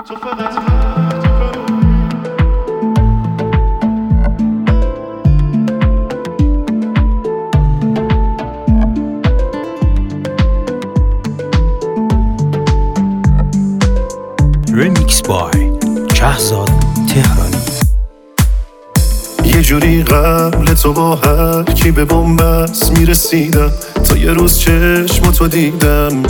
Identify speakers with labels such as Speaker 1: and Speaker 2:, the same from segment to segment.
Speaker 1: Remix by شهزاد تهرانی.
Speaker 2: یه جوری قبل تو با هر کی به بنبست میرسیدم، تا یه روز چشماتو دیدم.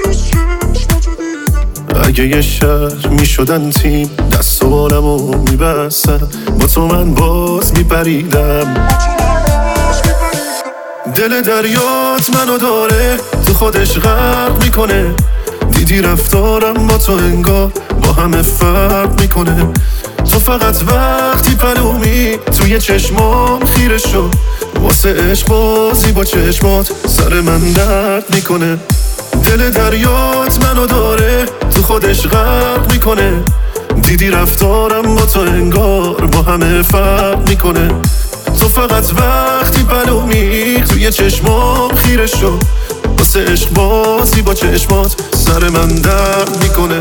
Speaker 2: اگه یه شهر میشدن تیم، دست و بالمو میبستم، با تو من باز میپریدم. دل دریات منو داره، تو خودش غرق میکنه. دیدی رفتارم با تو انگار با همه فرق میکنه. تو فقط وقتی پلومی توی چشمام خیره شو، واسه عشق بازی با چشمات سر من درد میکنه. دل دریات منو داره، تو خودش غرق میکنه. دیدی رفتارم با تو انگار با همه فرق میکنه. تو فقط وقتی پلومی توی چشمام خیره شو، واسه عشق بازی با چشمات سر من درد میکنه.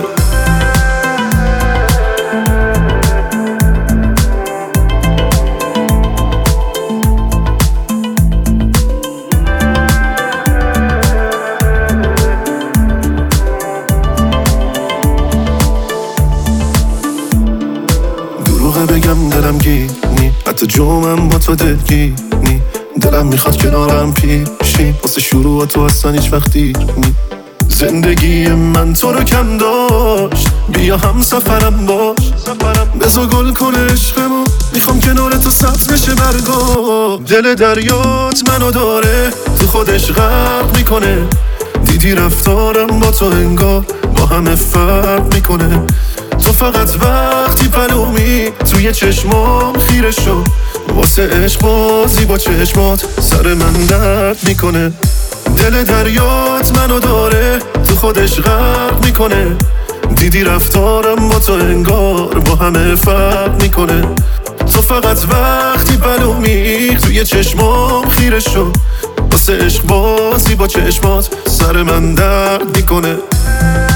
Speaker 2: دروغه بگم دلم گیرنی، حتی جومم با تو دلگیرنی. دلم میخواد کنارم پیشی، واسه شروع تو اصلا هیچ وقت دیر نی. زندگی من تو رو کم داشت، بیا هم سفرم باش. بذار گل کنه عشقمو، میخوام کنار تو سبز بشه برگا. دل دریات منو داره، تو خودش غرق میکنه. دیدی رفتارم با تو انگار با همه فرق میکنه. تو فقط وقتی پلومی توی چشمام خیره شو، واسه عشق بازی با چشمات سر من درد میکنه. دل دریات منو داره، تو خودش غرق میکنه. دیدی رفتارم با تو انگار با همه فرق میکنه. تو فقط وقتی پلومی توی چشمام خیره شو، واسه عشق بازی با چشمات سر من درد میکنه.